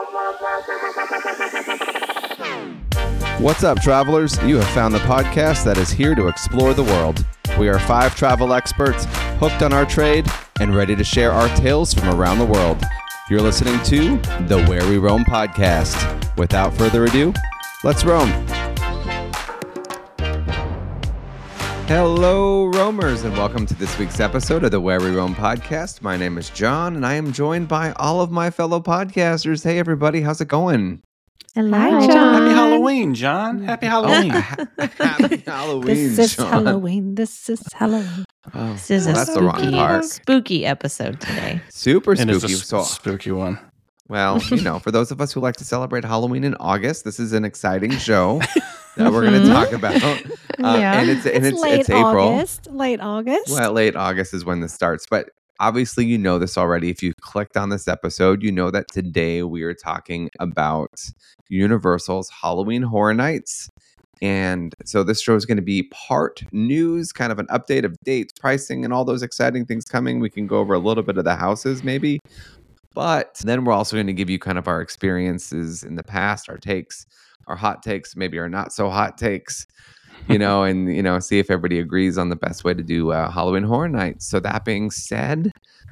What's up, travelers? You have found the podcast that is here to explore the world. We are 5 travel experts, hooked on our trade, and ready to share our tales from around the world. You're listening to the Where We Roam podcast. Without further ado, let's roam. Hello, roamers, and welcome to this week's episode of the Where We Roam podcast. My name is John, and I am joined by all of my fellow podcasters. Hey, everybody, how's it going? Hello, Hi, John. Happy Halloween, John. Happy Halloween. Happy Halloween, This is Sean. Halloween. This is Halloween. Oh, This is a that's the wrong part. spooky episode today. Super It is spooky. a So, spooky one. well, for those of us who like to celebrate Halloween in August, this is an exciting show that we're going to talk about. Yeah. And it's late April. August. Late August. Well, late August is when this starts, but obviously you know this already. If you clicked on this episode, you know that today we are talking about Universal's Halloween Horror Nights. And so this show is going to be part news, kind of an update of dates, pricing, and all those exciting things coming. We can go over a little bit of the houses maybe. But then we're also going to give you kind of our experiences in the past, our takes, our hot takes, maybe our not so hot takes, and see if everybody agrees on the best way to do Halloween Horror Nights. So that being said,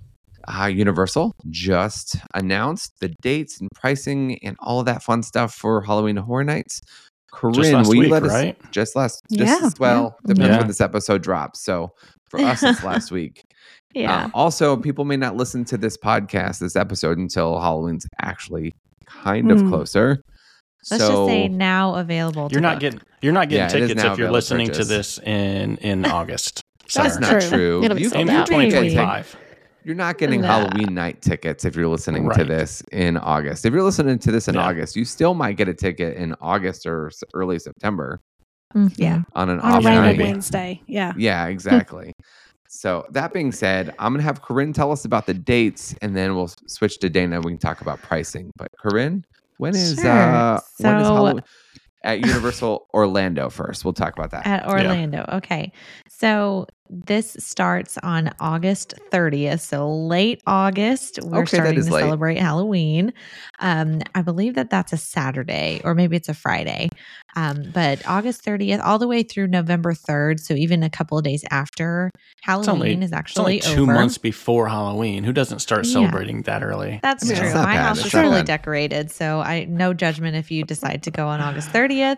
Universal just announced the dates and pricing and all of that fun stuff for Halloween Horror Nights. Corinne, Just last will you week, let us right? depends Yeah. when this episode drops. So for us, it's last week. Yeah. Also, people may not listen to this episode until Halloween's actually kind of closer. Let's just say now available. You're not book. getting Yeah, it is tickets now if you're available listening purchase. to this in August. That's sir. not true. true. It'll be You sold in out. 2025. You're not getting No. Halloween night tickets if you're listening to Right. this in August. If you're listening to this in Yeah. August, you still might get a ticket in August or early September Mhm. Yeah. on an On off a random night. maybe. Wednesday. Yeah. Yeah, exactly. So that being said, I'm going to have Corinne tell us about the dates, and then we'll switch to Dana. We can talk about pricing. But Corinne, when is Sure. Halloween at Universal Orlando first? We'll talk about that. At Orlando. Okay. So this starts on August 30th. So late August, we're Okay, that starting is to late. celebrate Halloween. I believe that's a Saturday, or maybe it's a Friday. But August 30th, all the way through November 3rd. So even a couple of days after Halloween is It's only actually 2 over. months before Halloween. Who doesn't start Yeah. celebrating that early? That's I mean, true. it's not My bad. house It's is not fully bad. decorated, so no judgment if you decide to go on August 30th.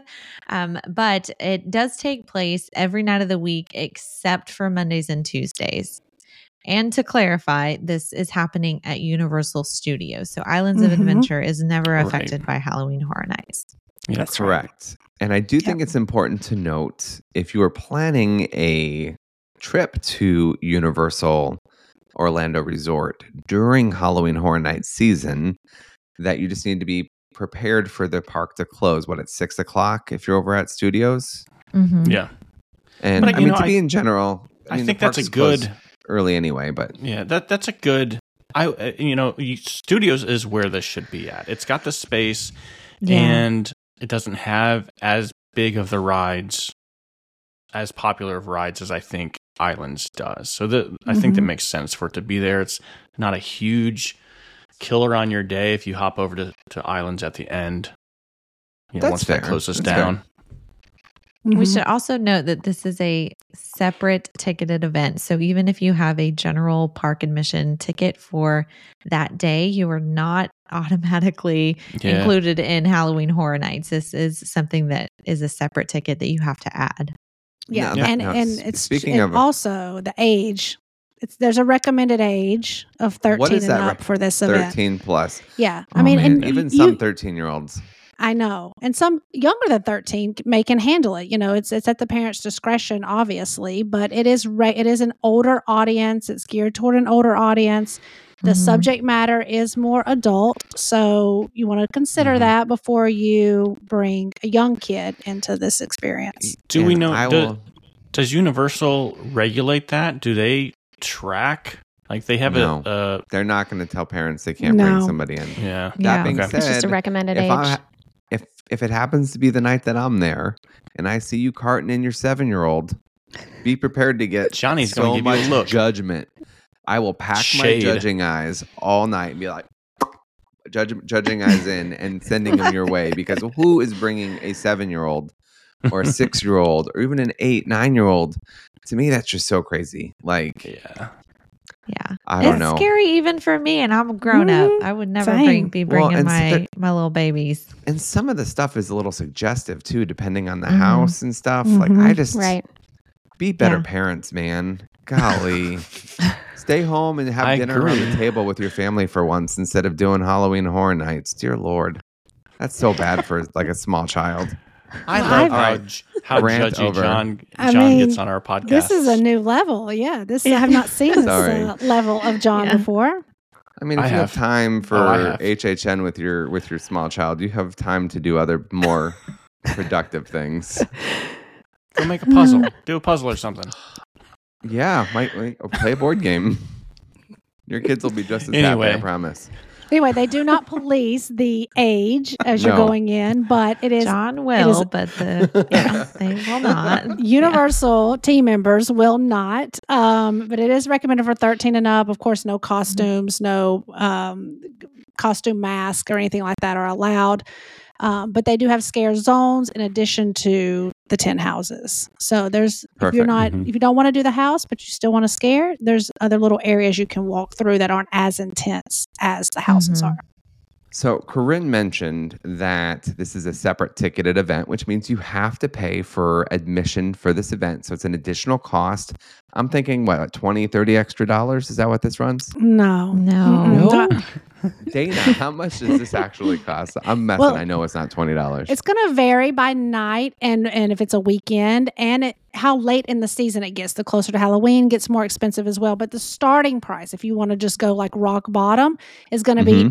But it does take place every night of the week except for Mondays and Tuesdays. And to clarify, this is happening at Universal Studios. So Islands of Mhm. Adventure is never Right. affected by Halloween Horror Nights. Yeah, That's correct. And I do think it's important to note, if you are planning a trip to Universal Orlando Resort during Halloween Horror Nights season, that you just need to be prepared for the park to close. At 6 o'clock if you're over at Studios? Mhm. Yeah. And But, I you mean, know, to be in general, I mean, think the that's a park's closed good. early anyway, but Yeah, that's a good. Studios is where this should be at. It's got the space, Yeah. and it doesn't have as big of the rides, as popular of rides as I think Islands does. So I think that makes sense for it to be there. It's not a huge killer on your day if you hop over to Islands at the end. That's once fair. that closes That's down. We should also note that this is a separate ticketed event. So even if you have a general park admission ticket for that day, you are not automatically Yeah. included in Halloween Horror Nights. This is something that is a separate ticket that you have to add. Yeah. Now, And it's speaking and of also the age. There's a recommended age of 13 what is and that up for this event. 13 plus. Yeah. Oh, I mean, man. and Even you, some 13-year-olds. I know. And some younger than 13 can handle it. It's at the parent's discretion, obviously, but it is an older audience. It's geared toward an older audience. The Mhm. subject matter is more adult. So you want to consider that before you bring a young kid into this experience. Do we And know? Does Universal regulate that? Do they track? Like they have No. They're not going to tell parents they can't bring No. somebody in. Yeah. That Yeah. being Okay. said, It's just a recommended if age. if it happens to be the night that I'm there and I see you carting in your 7-year-old, be prepared to get Johnny's so gonna give you a much look. judgment. I will pack Shade. my judging eyes all night and be like, judging eyes in and sending them your way, because who is bringing a 7-year-old or a 6-year-old or even an 8, 9-year-old? To me, that's just so crazy. Like, Yeah. Yeah. I don't it's know. scary even for me, and I'm grown up. I would never Same. be Well, bringing and my little babies. And some of the stuff is a little suggestive too, depending on the Mhm. house and stuff. Like, I just Right. be better Yeah. parents, man. Golly. Stay home and have I dinner around the agree. table with your family for once instead of doing Halloween Horror Nights. Dear Lord. That's so bad for like a small child. I Well, love I've- how Rant judgy over. John I gets mean, on our podcast. This is a new level. Yeah, I have not seen this Sorry. level of John Yeah. before. I mean, if I you have have. time for I have. HHN with your small child, you have time to do other more productive things. Go make a puzzle. Do a puzzle or something. Yeah, might play a board game. Your kids will be just as happy, Anyway. I promise. Anyway, they do not police the age as you're No. going in, but it is John will, is- but they will not. Universal team members will not. But it is recommended for 13 and up. Of course, no costumes, no costume mask or anything like that are allowed. But they do have scare zones in addition to the 10 houses. So there's if you're Perfect. not Mhm. if you don't want to do the house, but you still want to scare, there's other little areas you can walk through that aren't as intense as the houses Mhm. are. So Corinne mentioned that this is a separate ticketed event, which means you have to pay for admission for this event. So it's an additional cost. I'm thinking, what, $20, $30 extra dollars? Is that what this runs? No. No. Mm-mm. Dana, how much does this actually cost? I'm messing. Well, I know it's not $20. It's going to vary by night and if it's a weekend and how late in the season it gets. The closer to Halloween gets more expensive as well. But the starting price, if you want to just go like rock bottom, is going to be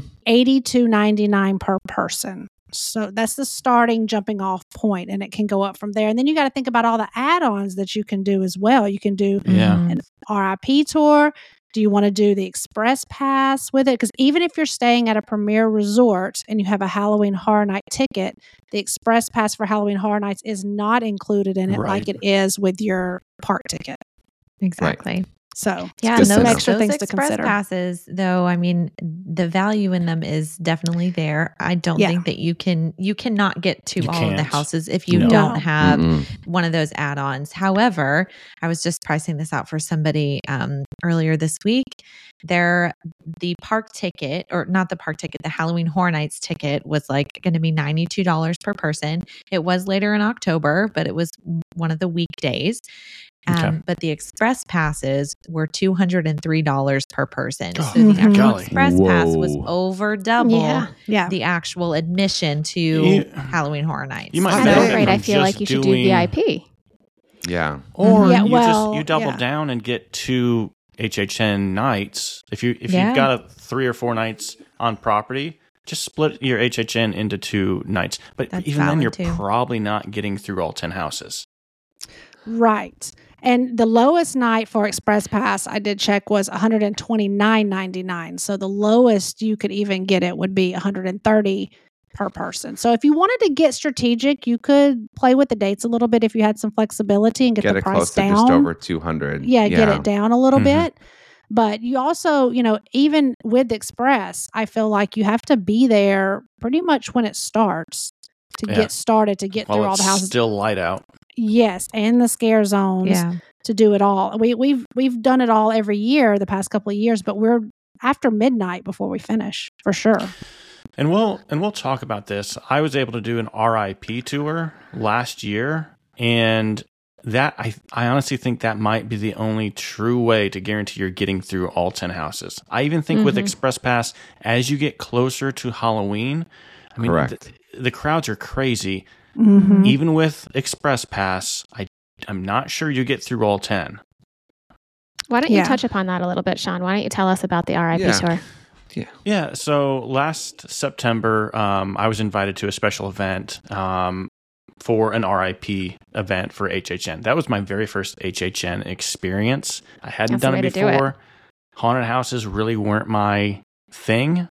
$82.99 per person. So that's the starting jumping off point, and it can go up from there. And then you got to think about all the add-ons that you can do as well. You can do Yeah. Mhm. an RIP tour. Do you want to do the express pass with it? Because even if you're staying at a premier resort and you have a Halloween Horror Night ticket, the express pass for Halloween Horror Nights is not included in it Right. like it is with your park ticket. Exactly. So Yeah, good and to those know. extra those things to express consider. passes, though, I mean, the value in them is definitely there. I don't Yeah. think that you cannot get to You all of the can't. houses if you No. don't No. have Mm-mm. one of those add-ons. However, I was just pricing this out for somebody earlier this week. The park ticket, or not the park ticket, the Halloween Horror Nights ticket was like going to be $92 per person. It was later in October, but it was one of the weekdays. Okay. But the express passes were $203 per person. Oh, So the actual golly. express pass was Whoa. over double yeah. the actual admission to You- Halloween Horror Nights. You might I'm benefit afraid from I feel like just you should doing- do VIP. Yeah. Or Yeah, you well, you double yeah. down and get 2 HHN nights. If Yeah. you've got 3 or 4 nights on property, just split your HHN into 2 nights. But That's even then, valid, you're too. probably not getting through all 10 houses. Right. And the lowest night for Express Pass I did check was $129.99. So the lowest you could even get it would be $130 per person. So if you wanted to get strategic, you could play with the dates a little bit if you had some flexibility and get Get the it price close to down. just over 200. Yeah, get it down a little Mhm. bit. But you also, even with the Express, I feel like you have to be there pretty much when it starts to Yeah. get started, to get through While all it's the houses. still light out. Yes, and the scare zones Yeah. to do it all. We've done it all every year the past couple of years, but we're after midnight before we finish for sure. And we'll talk about this. I was able to do an RIP tour last year, and that I honestly think that might be the only true way to guarantee you're getting through all 10 houses. I even think with Mhm. Express Pass, as you get closer to Halloween, I mean, Correct. the crowds are crazy. Mm-hmm. Even with Express Pass, I'm not sure you get through all 10. Why don't Yeah. you touch upon that a little bit, Sean? Why don't you tell us about the RIP Yeah. tour? Yeah, so last September, I was invited to a special event for an RIP event for HHN. That was my very first HHN experience. I hadn't That's the done way it to do it. before. Haunted houses really weren't my thing,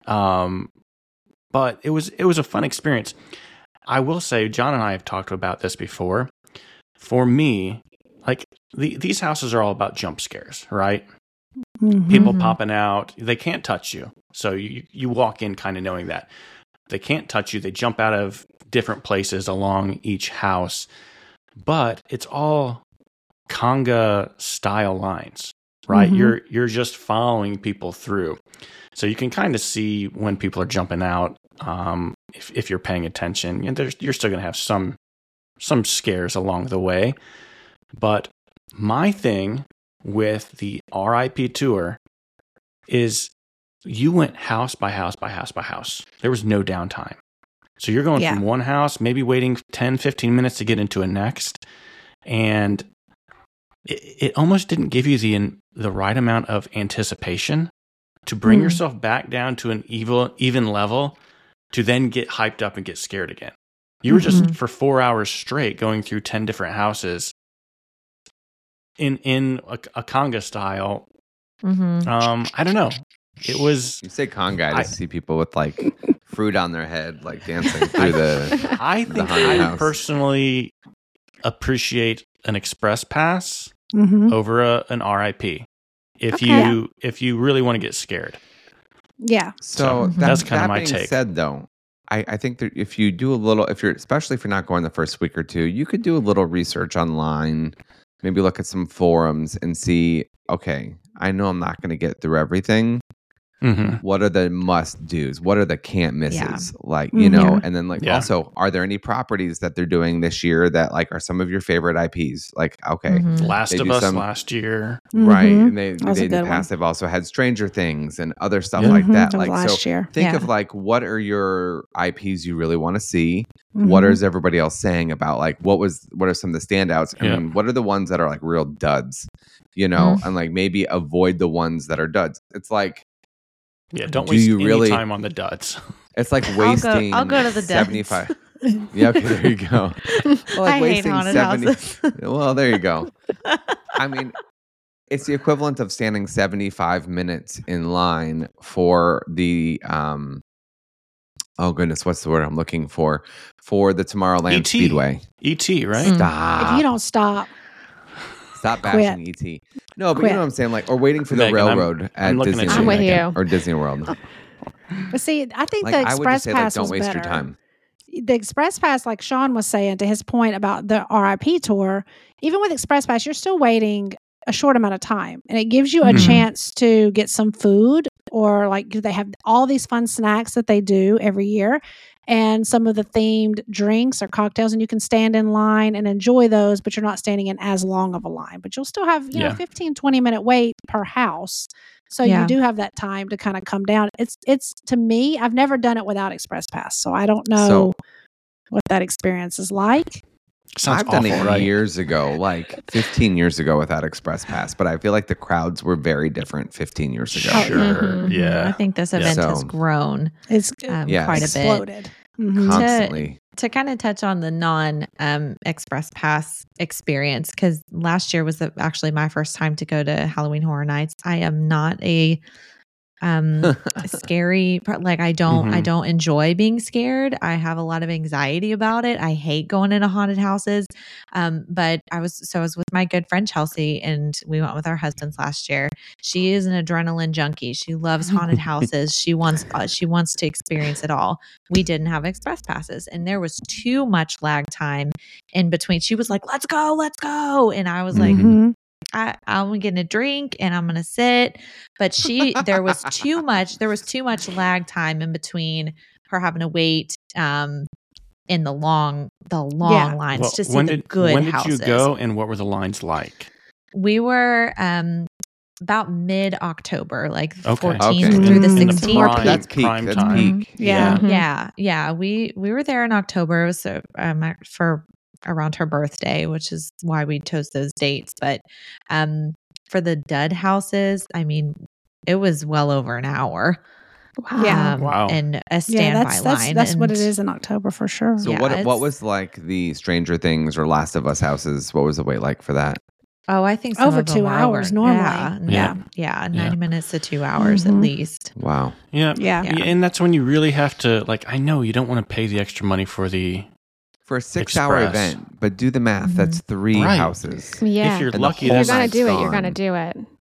but it was a fun experience. I will say, John and I have talked about this before. For me, like these houses are all about jump scares, right? People Mhm. popping out. They can't touch you. So you walk in kind of knowing that. They can't touch you. They jump out of different places along each house. But it's all conga style lines, right? Mhm. You're just following people through. So you can kind of see when people are jumping out if you're paying attention. And you're still going to have some scares along the way. But my thing with the RIP tour is you went house by house by house by house. There was no downtime. So you're going from one house, maybe waiting 10, 15 minutes to get into a next. And it almost didn't give you the right amount of anticipation to bring yourself back down to an even level to then get hyped up and get scared again. You were just for 4 hours straight going through 10 different houses in a conga style. I don't know. It was. You say conga, I just see people with like fruit on their head, like dancing through the. I think haunted I house. personally appreciate an express pass over an RIP. If you really want to get scared. Yeah. So that's kind of my being take. Said though, I think that if you do a little, especially if you're not going the first week or two, you could do a little research online, maybe look at some forums and see, okay, I know I'm not going to get through everything. What are the must do's? What are the can't misses? Like, you know, and then like also, are there any properties that they're doing this year that like are some of your favorite IPs? Like, okay, Last they of do Us some- last year. right? And they That was a in the good past they've also had Stranger Things and other stuff Yeah. like that. That was Like, last so year. think Yeah. of like what are your IPs you really want to see? What is everybody else saying about like what are some of the standouts? I Yeah. mean, what are the ones that are like real duds? You know, and like maybe avoid the ones that are duds. It's like Yeah, don't Do waste you any really- time on the duds. it's like wasting. I'll go to the duds. 75. Yeah, okay, there you go. Well, I hate haunted houses. Well, there you go. I mean, it's the equivalent of standing 75 minutes in line for the oh goodness, what's the word I'm looking for the Tomorrowland E.T. Speedway. E.T., right? Stop. If you don't stop, Stop bashing ET. No, but you Quit. know what I'm saying? Like, or waiting for the Megan, railroad at I'm looking at Disneyland. you, I'm with Megan. you. Or Disney World. but see, I think Like, the I would express just say, like, pass don't was waste better. your time. The express pass, like Sean was saying to his point about the RIP tour, even with express pass, you're still waiting a short amount of time, and it gives you a chance to get some food, or like they have all these fun snacks that they do every year, and some of the themed drinks or cocktails, and you can stand in line and enjoy those, but you're not standing in as long of a line, but you'll still have 15-20 minute wait per house. So Yeah. you do have that time to kind of come down. It's to me, I've never done it without express pass, so I don't know what that experience is like. Sounds I've done awful, it right? years ago, like 15 years ago without Express Pass, but I feel like the crowds were very different 15 years ago. Sure. Mhm. Yeah. I think this event has So- grown It's Yes. quite a bit. exploded. Mhm. Constantly. To kind of touch on the non Express Pass experience, because last year was actually my first time to go to Halloween Horror Nights. I am not a scary, like I don't enjoy being scared. I have a lot of anxiety about it. I hate going into haunted houses. But I was with my good friend Chelsea, and we went with our husbands last year. She is an adrenaline junkie. She loves haunted houses. She wants to experience it all. We didn't have express passes, and there was too much lag time in between. She was like, "Let's go," and I was like, Mhm. I'm getting a drink and I'm gonna sit. But there was too much lag time in between her having to wait in the long lines Well, to see the good when did houses. you go, and what were the lines like? We were about mid-October, like the Okay. 14th Okay. through the Mm. In the 16th. prime- That's peak. prime That's time. peak. Yeah. Mhm. Yeah. We were there in October. It was for around her birthday, which is why we chose those dates. But for the dud houses, I mean, it was well over an hour. Wow. Yeah. Wow. And a Yeah, standby line. that's what it And is in October for sure. So Yeah, what it's- was like the Stranger Things or Last of Us houses? What was the wait like for that? Oh, I think some Over of them 2 were hours over. normally. Yeah, 90 minutes to 2 hours at Mhm. least. Wow. Yeah. Yeah. And that's when you really have to, like, I know you don't want to pay the extra money for the, For a 6-hour Express. event, but do the math. Mhm. That's 3 Right. houses. Yeah. if you're And the lucky, whole You're there's gonna night's do it. You're gone. gonna do it.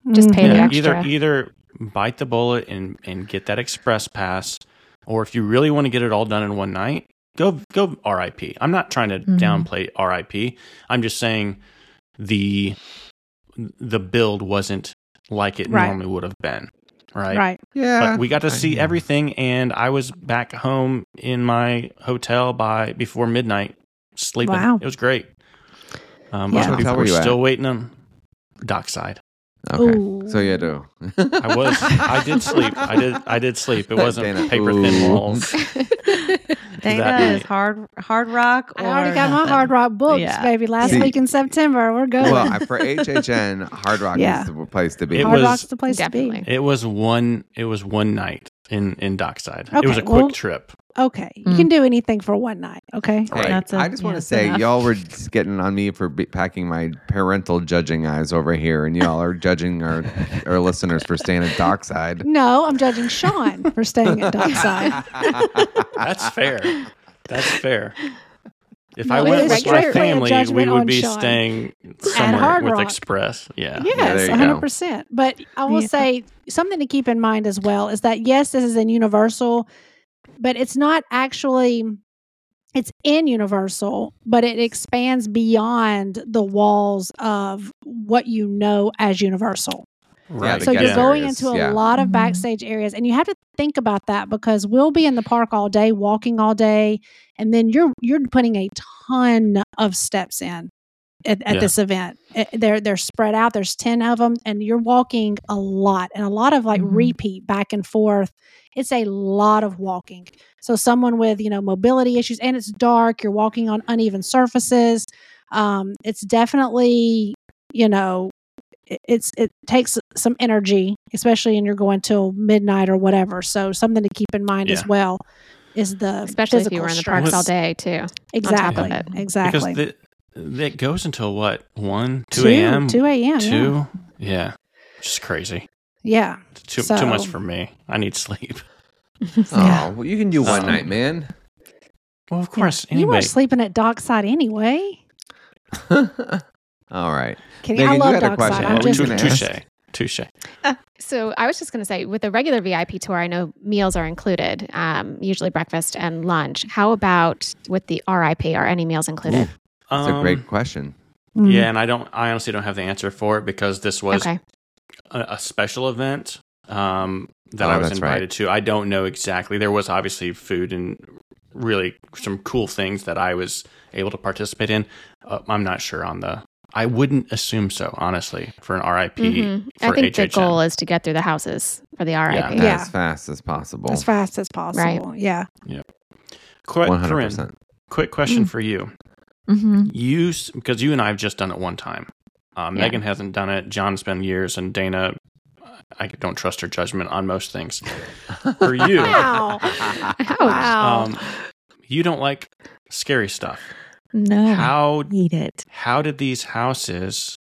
Just pay the Yeah, extra. either bite the bullet and get that express pass, or if you really want to get it all done in one night, go RIP. I'm not trying to downplay RIP. I'm just saying the build wasn't like it Right. normally would have been. Right. Right. Yeah. But we got to see everything, and I was back home in my hotel before midnight, sleeping. Wow. It was great. Yeah. Most What hotel people were were you at? still waiting on dockside. Okay. Ooh. So you do. I did sleep. I did sleep. It wasn't Dana, paper thin ooh. walls. Dana that is night. hard rock. I already or got my nothing. Hard Rock books, Yeah. baby. Last See- week in September, we're going. Well, for HHN, Hard Rock Yeah. is the place to be. It Hard was- Rock's the place Definitely. It was one night in dockside. Okay, It was a quick well- trip. to be. Okay. You can do anything for one night. Okay. Hey, That's I just want to that's say, enough. y'all were just getting on me for packing my parental judging eyes over here, and y'all are judging our listeners for staying at Dockside. No, I'm judging Sean for staying at Dockside. That's fair. That's fair. If No, I it went is with my strictly a family, we judgment would on be Sean. staying somewhere Hard with Rock. Express. Yeah. there Yes, you go. 100%. But I will Yeah. say something to keep in mind as well is that, yes, this is in Universal, but it's not actually, it's in Universal, but it expands beyond the walls of what you know as Universal. Right. the So you're guest going areas, into a yeah. lot of Mhm. backstage areas, and you have to think about that because we'll be in the park all day, walking all day, and then you're putting a ton of steps in at Yeah. this event. They're spread out. There's 10 of them, and you're walking a lot, and a lot of like Mhm. repeat back and forth. It's a lot of walking. So someone with mobility issues, and it's dark. You're walking on uneven surfaces. It's definitely it takes some energy, especially when you're going till midnight or whatever. So something to keep in mind as Yeah. well is the Especially if you physical were in the stress. parks all day, too. Exactly. of it. Exactly. Because it goes until what? 1, 2 2 a.m.? 2 a.m. 2? Yeah. Just crazy. Yeah. Too So- much for me. I need sleep. Oh, well, you can do one Um, night, man. Well, of course. You Anyway. weren't sleeping at Dockside anyway. All right. Kidding. Megan, I you love had a Dockside. question. I'm What were you just gonna ask? Touche. So I was just going to say, with the regular VIP tour, I know meals are included, usually breakfast and lunch. How about with the RIP? Are any meals included? That's a great question. Mm. Yeah, and I honestly don't have the answer for it because this was Okay. a special event that Oh, I was that's right. invited to. I don't know exactly. There was obviously food and really some cool things that I was able to participate in. I'm not sure on the. I wouldn't assume so, honestly, for an RIP Mhm. for I think HHN. the goal is to get through the houses for the RIP. Yeah. As fast as possible. As fast as possible. Yeah. Corinne, 100%. quick question for you. Mhm. Because you and I have just done it one time. Megan hasn't done it. John's been years, and Dana, I don't trust her judgment on most things. For you, Wow. Ouch. Wow. you don't like scary stuff. No, How eat it. how did these houses?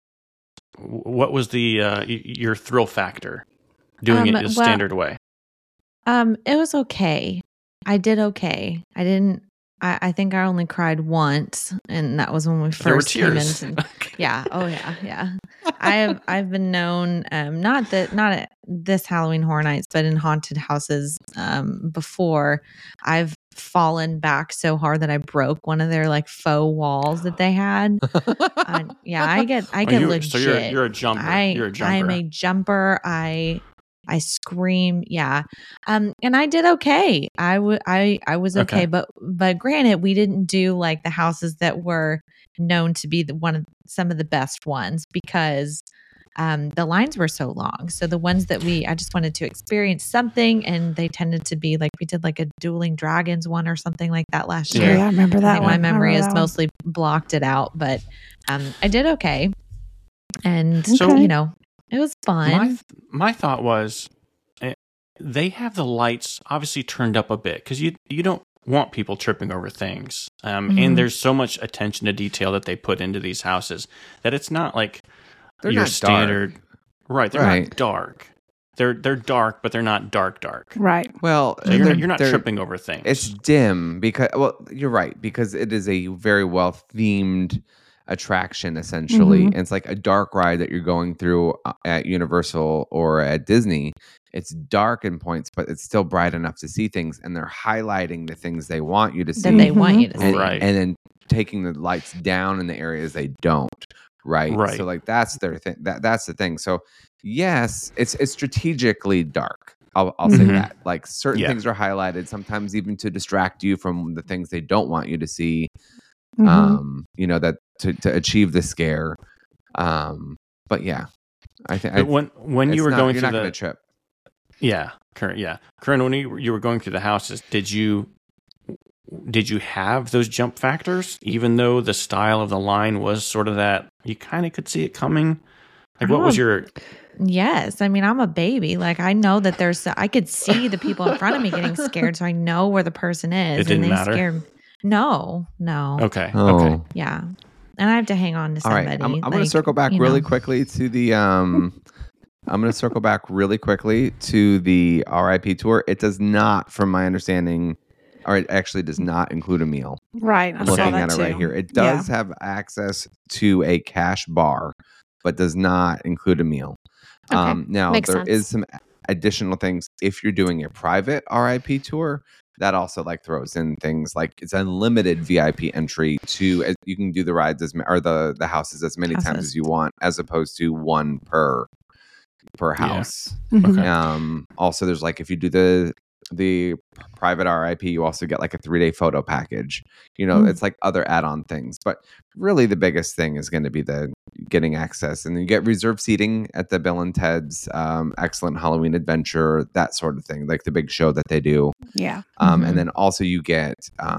What was the your thrill factor doing it the well- standard way? It was okay. I did okay. I didn't. I think I only cried once, and that was when we There were first came tears. into. Yeah. Oh yeah. Yeah. I've been known not at this Halloween Horror Nights, but in haunted houses before. I've fallen back so hard that I broke one of their like faux walls that they had. Yeah, I get legit. So you're a jumper. You're a jumper. I'm a jumper. I scream. Yeah. And I did okay. I was okay. Okay. But granted, we didn't do like the houses that were known to be some of the best ones because the lines were so long. So the ones that I just wanted to experience something, and they tended to be like, we did like a Dueling Dragons one or something like that last Yeah, year. I remember I that think one. my memory I has remember that one. mostly blocked it out, but I did okay. And So- it was fun. My thought was, they have the lights obviously turned up a bit because you don't want people tripping over things, Mhm. and there's so much attention to detail that they put into these houses that it's not like They're your not standard. dark. Right, they're Right. not dark. They're dark, but they're not dark. Right. Well, So you're they're- not they're- tripping over things. It's dim because, well, you're right, because it is a very well themed attraction essentially. Mhm. And it's like a dark ride that you're going through at Universal or at Disney. It's dark in points, but it's still bright enough to see things, and they're highlighting the things they want you to see. That they want you to see. and, Right. and then taking the lights down in the areas they don't. Right. Right. So like that's their thing. That's the thing. So yes, it's strategically dark. I'll say Mhm. that. Like certain Yeah. things are highlighted, sometimes even to distract you from the things they don't want you to see. Mhm. That to achieve the scare. But yeah, I think But when you were going you're through not going the to trip. Corinne, when you were going through the houses, did you have those jump factors, even though the style of the line was sort of that you kind of could see it coming? Like, what was your? Yes. I mean, I'm a baby. Like, I know that I could see the people in front of me getting scared, so I know where the person is. It didn't and they matter? Scared. No. Okay. Oh. Okay. Yeah. And I have to hang on to All somebody. right, I'm going to circle back really quickly to the I'm going to circle back really quickly to the RIP tour. It does not, from my understanding, or it actually does not include a meal. Right. I I'm saw looking that at it right too. here. It Yeah. does have access to a cash bar, but does not include a meal. Okay. Now, Makes there sense. is some additional things. If you're doing a private RIP tour, that also like throws in things like it's unlimited VIP entry to you can do the rides or the houses as many times Houses. as you want, as opposed to one per house. Mhm. Okay. Also, there's like if you do the private RIP, you also get like a 3-day photo package. It's like other add-on things, but really the biggest thing is going to be the getting access, and you get reserved seating at the Bill and Ted's Excellent Halloween Adventure, that sort of thing, like the big show that they do. Yeah. And then also you get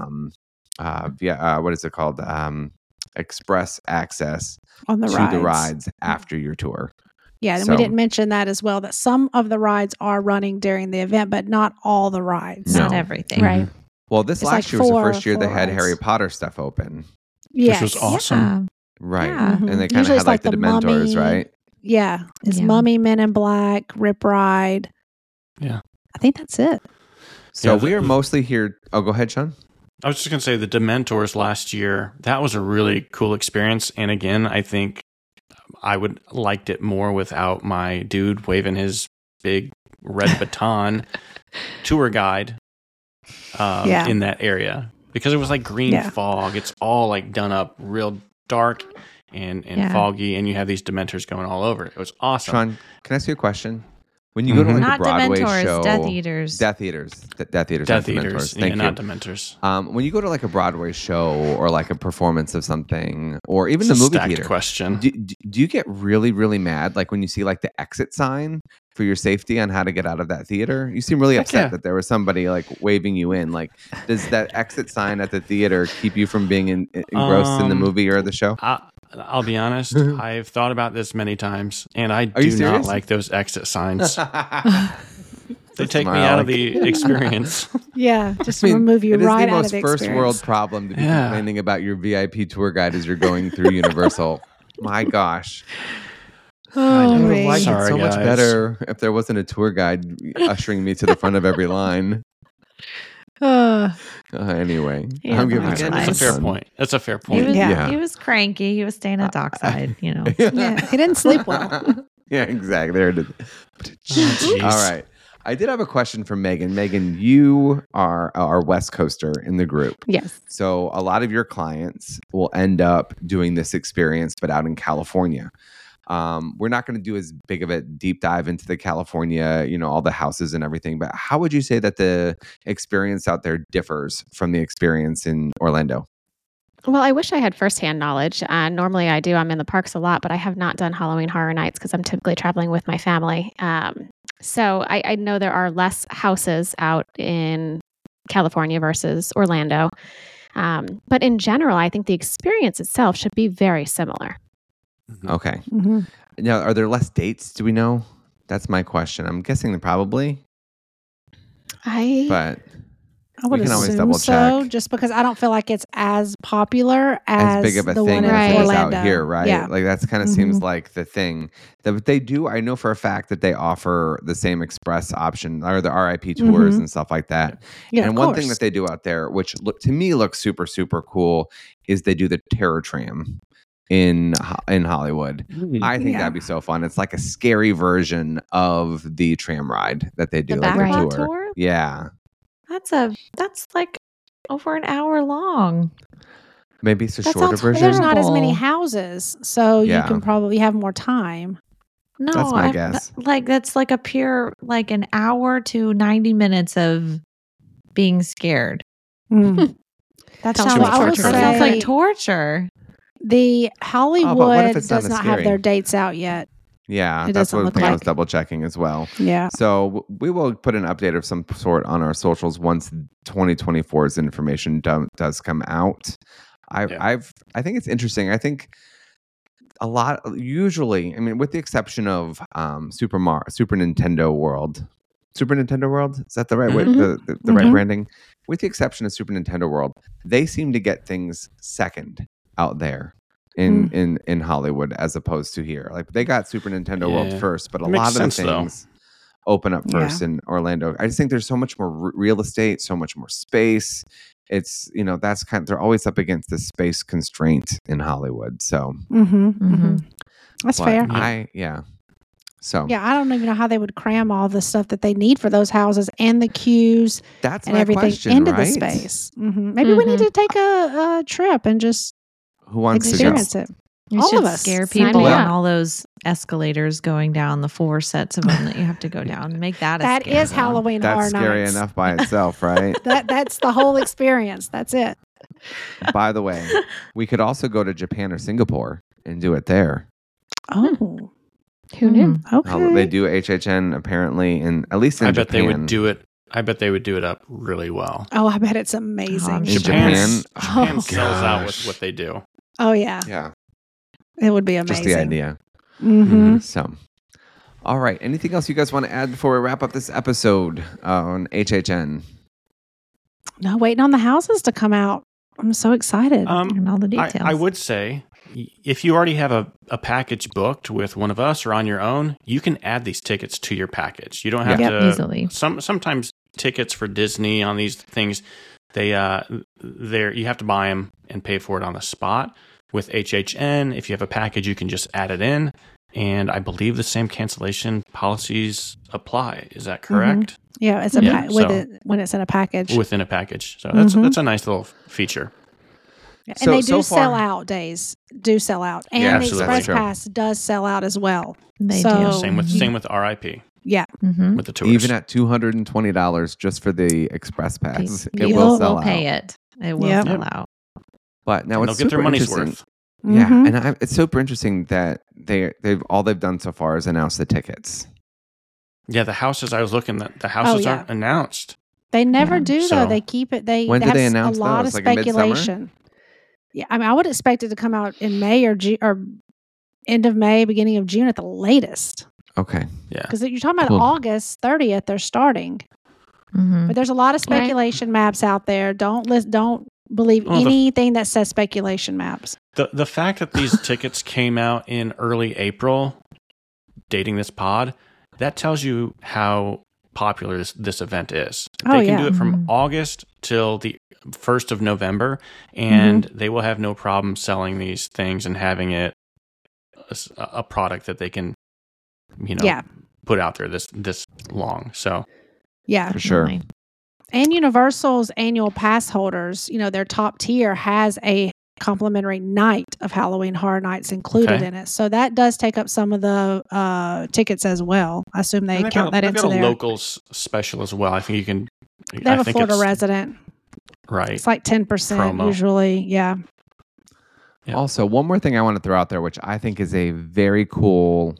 what is it called? Express access On the to rides. the rides after your tour. Yeah, and So- we didn't mention that as well, that some of the rides are running during the event, but not all the rides. No. Not everything. Right. Well, this It's last like year was the four- first year they four had rides. Harry Potter stuff open. Yes. was awesome. Yeah. Right. Yeah. And they Mhm. kind of Usually had it's like like the the Dementors, Mummy. right? Yeah. It's Yeah. Mummy, Men in Black, Rip Ride. Yeah. I think that's it. So Yeah, we are mostly here. Oh, go ahead, Sean. I was just going to say the Dementors last year, that was a really cool experience. And again, I think I would liked it more without my dude waving his big red baton tour guide Yeah. in that area, because it was like green Yeah. fog. It's all like done up real dark and Yeah. foggy, and you have these Dementors going all over. It was awesome. Sean, can I ask you a question? When you go to like Not a Broadway Dementors, show, Death Eaters. Death Eaters, Death Eaters, Death not Dementors. Eaters, Thank you. not Dementors. When you go to like a Broadway show or like a performance of something, or even the It's a movie stacked theater, question. do you get really, really mad? Like when you see like the exit sign for your safety on how to get out of that theater? You seem really Heck upset yeah. that there was somebody like waving you in. Like, does that exit sign at the theater keep you from being engrossed in the movie or the show? I'll be honest. I've thought about this many times, and I Are you do not serious? like those exit signs. They That's take me smile. out of the experience. Yeah. Just I mean, remove you it is right the out most of the first experience. world problem to be Yeah. complaining about your VIP tour guide as you're going through Universal. My gosh. I Oh, would have man. liked it Sorry, so much guys. better if there wasn't a tour guide ushering me to the front of every line. Yeah, Anyway, I'm but giving that's it That's a nice. fair point. That's a fair He point. was, Yeah. he was cranky. He was staying at dockside, you know. Yeah. He didn't sleep well. Yeah, exactly. There it is. jeez. All right. I did have a question for Megan. Megan, you are our West Coaster in the group. Yes. So a lot of your clients will end up doing this experience, but out in California. We're not going to do as big of a deep dive into the California, all the houses and everything, but how would you say that the experience out there differs from the experience in Orlando? Well, I wish I had firsthand knowledge. Normally I do. I'm in the parks a lot, but I have not done Halloween Horror Nights because I'm typically traveling with my family. So I know there are less houses out in California versus Orlando. But in general, I think the experience itself should be very similar. Okay. Mm-hmm. Now, are there less dates? Do we know? That's my question. I'm guessing there probably, but I would We can always assume double so, check. just because I don't feel like it's as popular as big of a the thing one in as it is Orlando. out here, right? Yeah. Like that's kind of seems Mhm. like the thing that they do. I know for a fact that they offer the same express option or the RIP tours Mhm. and stuff like that. Yeah, and of one course. thing that they do out there, which to me looks super, super cool, is they do the Terror Tram. in Hollywood. I think Yeah. that'd be so fun. It's like a scary version of the tram ride that they do, The like the Backlot tour. tour? Yeah, That's like over an hour long. maybe it's a That shorter sounds version. There's not as many Terrible. houses, so you Yeah. can probably have more time. No, That's my guess. That's like a pure like an hour to 90 minutes of being scared. That Sounds sounds, like I would torture. That That sounds like say torture. the Hollywood it's not does as not have scary? their dates out yet. Yeah, It that's doesn't one look thing I was like- double checking as well. Yeah. So we will put an update of some sort on our socials once 2024's information does come out. I think it's interesting. I think a lot usually, I mean, with the exception of Super Nintendo World. Super Nintendo World? Is that the right way? The right branding? With the exception of Super Nintendo World, they seem to get things second out there in Hollywood as opposed to here. Like they got Super Nintendo World first, but a Makes lot of the sense, though. things open up first in Orlando. I just think there's so much more real estate, so much more space. It's, that's they're always up against this space constraint in Hollywood. So That's but fair. So Yeah, I don't even know how they would cram all the stuff that they need for those houses and the queues that's and my everything question, into right? the space. Maybe we need to take a trip and just Who wants to go? experience it. You All should of us. scare Sign people me on up. all those escalators going down, the 4 sets of them that you have to go down. Make that a That scary is zone. Halloween Horror That's scary Nights. enough by itself, right? That's the whole experience. That's it. By the way, we could also go to Japan or Singapore and do it there. Oh, Who knew? okay. They do HHN apparently, at least in I bet Japan. they would do it. I bet they would do it up really well. Oh, I bet it's amazing. In Japan? Japan sells out with Gosh. what they do. Oh yeah, Yeah, it would be amazing. just the idea. Mm-hmm. So, all right. Anything else you guys want to add before we wrap up this episode on HHN? No, waiting on the houses to come out. I'm so excited. And all the details. I would say if you already have a package booked with one of us or on your own, you can add these tickets to your package. You don't have to easily. Sometimes tickets for Disney on these things, you have to buy them and pay for it on the spot. With HHN, if you have a package, you can just add it in, and I believe the same cancellation policies apply. Is that correct? yeah, it's when it's in a package. Within a package, so that's a nice little feature. And So- they so do sell far- out days. Do sell out, and Yeah, the absolutely. Express True. Pass does sell out as well. They So- do. Same with RIP Yeah, Mm-hmm. with the tours. Even at $220 just for the Express Pass, it People will sell pay out. it. It will Yep. sell out. But now and it's they'll get their super money's interesting. worth. Yeah, Mhm. and it's super interesting that they've done so far is announce the tickets. Yeah, the houses I was looking at, the houses yeah. aren't announced. They never Yeah. do So- though. They keep it. When do have they announce a lot those? of Like in midsummer? speculation. Yeah, I mean, I would expect it to come out in May or end of May, beginning of June at the latest. Okay. Yeah. Because you're talking about Cool. August 30th, they're starting. Mm-hmm. But there's a lot of Right. speculation maps out there. Don't believe Well, anything that says speculation maps. The fact that these tickets came out in early April, dating this pod, that tells you how popular this event is. Oh, They can yeah. do it from Mhm. August till the 1st of November, and they will have no problem selling these things and having it a product that they can, Yeah. put out there this long. So Yeah. For sure. And Universal's annual pass holders, their top tier has a complimentary night of Halloween Horror Nights included Okay. in it. So that does take up some of the tickets as well. I assume they and count that they've into got a their. locals special as well. I think you can. They have I a think Florida it's resident. right. It's like 10% Promo. usually. Yeah. Yeah. Also, one more thing I want to throw out there, which I think is a very cool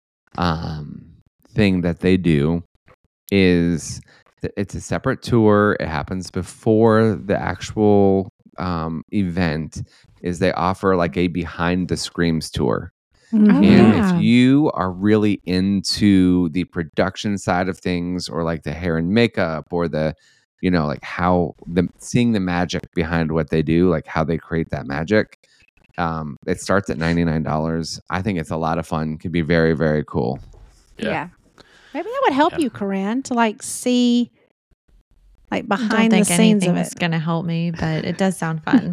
thing that they do, is it's a separate tour. It happens before the actual event. Is they offer like a behind the screams tour. Mhm. And yeah. if you are really into the production side of things, or like the hair and makeup, or the, like how seeing the magic behind what they do, like how they create that magic, it starts at $99. I think it's a lot of fun. Could be very, very cool. Yeah. Maybe that would help Yeah. you, Corinne, to see I behind don't the think scenes of anything's it. going to help me, but it does sound fun.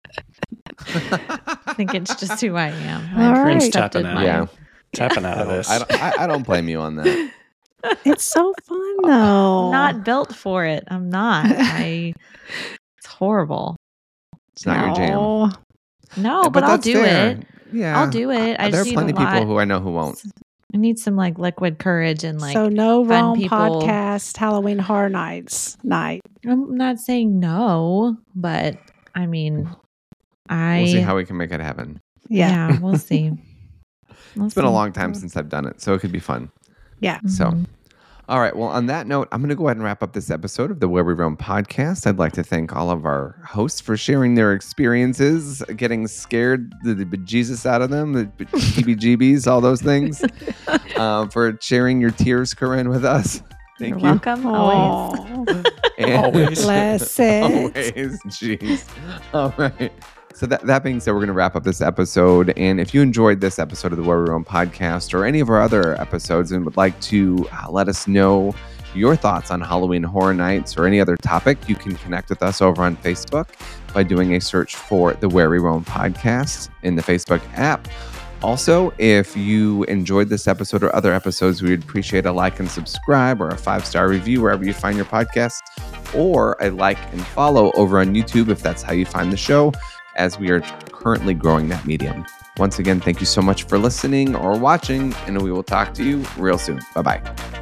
I think it's just who I am. All I've right. accepted Tapping out. my- Yeah. Tapping out of this. I don't blame you on that. It's so fun though. I'm not built for it. I'm not. It's horrible. It's not your jam. No. No, but I'll that's do fair. it. Yeah. I'll do it. I There are just need plenty a of people lot. who I know who won't. I need some like liquid courage and like. So no fun Rome people. podcast Halloween Horror Nights night. I'm not saying no, but I mean, We'll see how we can make it happen. Yeah, we'll see. It's been a long time since I've done it, so it could be fun. Yeah. So, Mhm. all right. Well, on that note, I'm going to go ahead and wrap up this episode of the Where We Roam podcast. I'd like to thank all of our hosts for sharing their experiences, getting scared the bejesus out of them, the heebie-jeebies, all those things, for sharing your tears, Corinne, with us. Thank You're you. welcome. Always. Oh, And- Always. bless it. Always. Jeez. All right. So that being said, we're going to wrap up this episode. And if you enjoyed this episode of the Where We Roam podcast or any of our other episodes and would like to let us know your thoughts on Halloween Horror Nights or any other topic, you can connect with us over on Facebook by doing a search for the Where We Roam podcast in the Facebook app. Also, if you enjoyed this episode or other episodes, we would appreciate a like and subscribe or a 5-star review wherever you find your podcast, or a like and follow over on YouTube if that's how you find the show, as we are currently growing that medium. Once again, thank you so much for listening or watching, and we will talk to you real soon. Bye-bye.